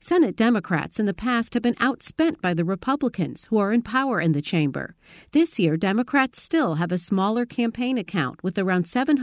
Senate Democrats in the past have been outspent by the Republicans who are in power in the chamber. This year, Democrats still have a smaller campaign account with around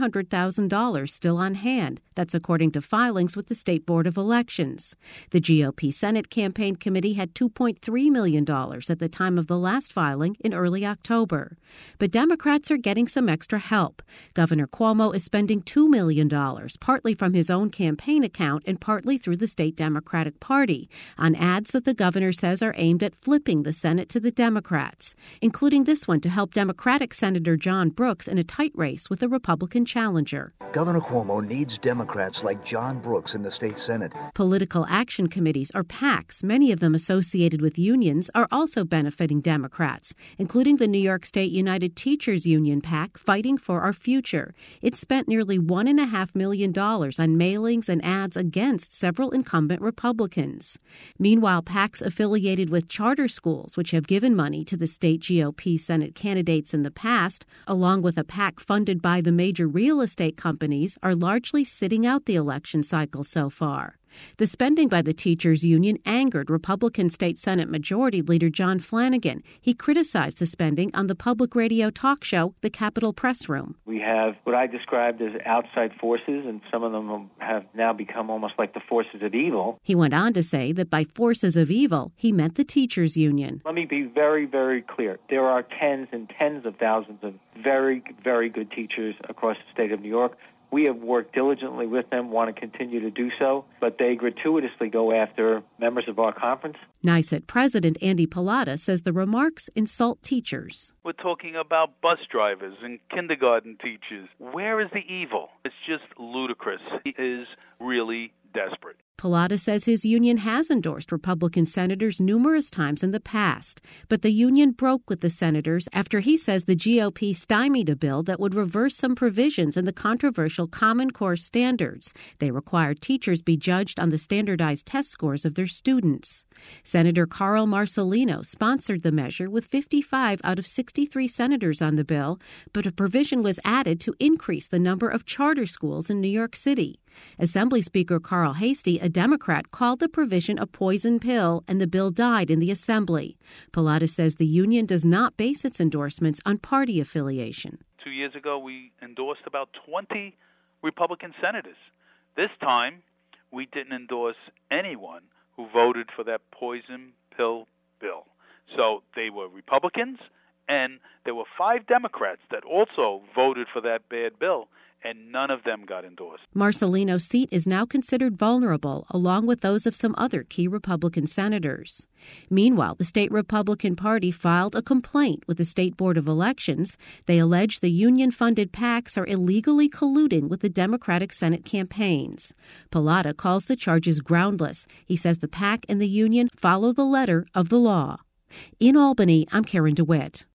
$700,000 still on hand. That's according to filings with the State Board of Elections. The GOP Senate Campaign Committee had $2.3 million at the time of the last filing in early October. But Democrats are getting some extra help. Governor Cuomo is spending $2 million, partly from his own campaign account and partly through the state Democratic Party, on ads that the governor says are aimed at flipping the Senate to the Democrats, including this one to help Democratic Senator John Brooks in a tight race with a Republican challenger. Governor Cuomo needs Democrats like John Brooks in the state Senate. Political action committees, or PACs, many of them associated with unions, are also benefiting Democrats, including the New York State United Teachers Union PAC, Fighting for Our Future. It spent nearly $1.5 million on mailings and ads against several incumbent Republicans. Meanwhile, PACs affiliated with charter schools, which have given money to the state GOP Senate candidates in the past, along with a PAC funded by the major real estate companies, are largely sitting out the election cycle so far. The spending by the teachers' union angered Republican State Senate Majority Leader John Flanagan. He criticized the spending on the public radio talk show, The Capitol Press Room. We have what I described as outside forces, and some of them have now become almost like the forces of evil. He went on to say that by forces of evil, he meant the teachers' union. Let me be very, very clear. There are tens and tens of thousands of very, very good teachers across the state of New York. We have worked diligently with them, want to continue to do so, but they gratuitously go after members of our conference. NYSET President Andy Pallotta says the remarks insult teachers. We're talking about bus drivers and kindergarten teachers. Where is the evil? It's just ludicrous. He is really desperate. Pallotta says his union has endorsed Republican senators numerous times in the past, but the union broke with the senators after he says the GOP stymied a bill that would reverse some provisions in the controversial Common Core standards. They require teachers be judged on the standardized test scores of their students. Senator Carl Marcelino sponsored the measure with 55 out of 63 senators on the bill, but a provision was added to increase the number of charter schools in New York City. Assembly Speaker Carl Hastie, a Democrat, called the provision a poison pill, and the bill died in the Assembly. Pallotta says the union does not base its endorsements on party affiliation. 2 years ago, we endorsed about 20 Republican senators. This time, we didn't endorse anyone who voted for that poison pill bill. So they were Republicans, and there were 5 Democrats that also voted for that bad bill, and none of them got endorsed. Marcelino's seat is now considered vulnerable, along with those of some other key Republican senators. Meanwhile, the state Republican Party filed a complaint with the State Board of Elections. They allege the union-funded PACs are illegally colluding with the Democratic Senate campaigns. Pallotta calls the charges groundless. He says the PAC and the union follow the letter of the law. In Albany, I'm Karen DeWitt.